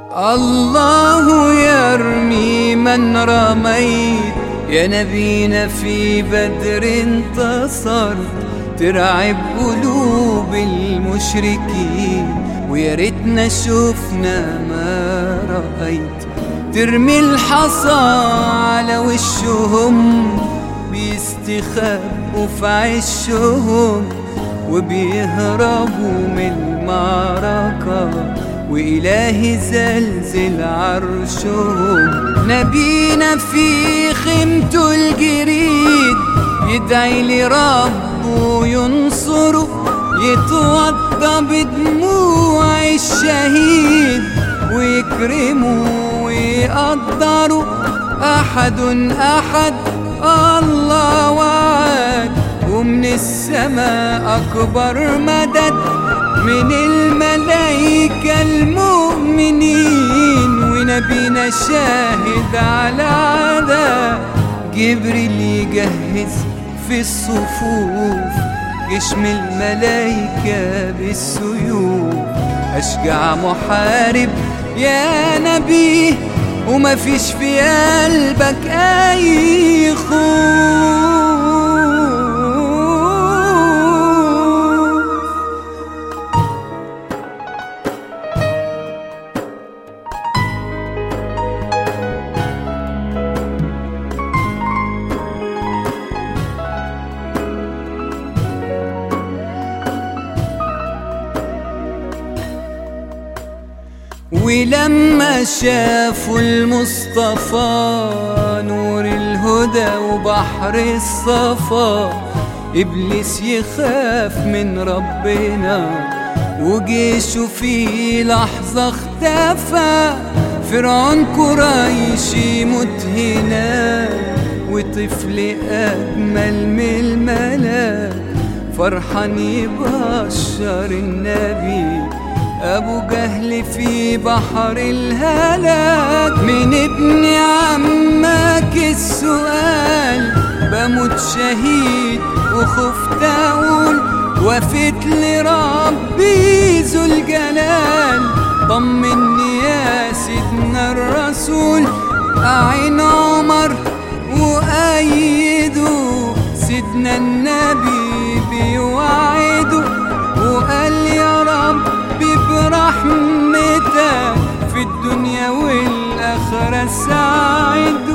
الله يرمي من رميت، يا نبينا في بدر انتصر، ترعب قلوب المشركين، ويا ريتنا شفنا ما رأيت. ترمي الحصى على وشهم، بيستخبوا في عشهم، وبيهربوا من المعركة، وإلهي زلزل عرشهم. نبينا في خيمته الجريد، يدعي لربه ينصره، يتوضى بدموع الشهيد، ويكرمه ويقدره. أحد أحد الله وعد، ومن السماء أكبر مدد، من الملائكة المؤمنين، ونبينا شاهد على عدا. جبريل يجهز في الصفوف، جيش من الملائكة بالسيوف، أشجع محارب يا نبي، وما فيش في قلبك أي خوف. ولما شافوا المصطفى نور الهدى وبحر الصفا، إبليس يخاف من ربنا، وجيشه في لحظة اختفى. فرعون قريش يموت هنا، وطفل أجمل من الملاك فرحان يبشر النبي. أبو جهل في بحر الهلاك، من ابن عمك السؤال، بموت شهيد وخفت أقول، وفيت لربي ذو الجلال. طمني يا سيدنا الرسول، أعين عمر وأيده، سيدنا النبي بيوعده، وقال يا رب برحمتك في الدنيا والآخرة سعيد.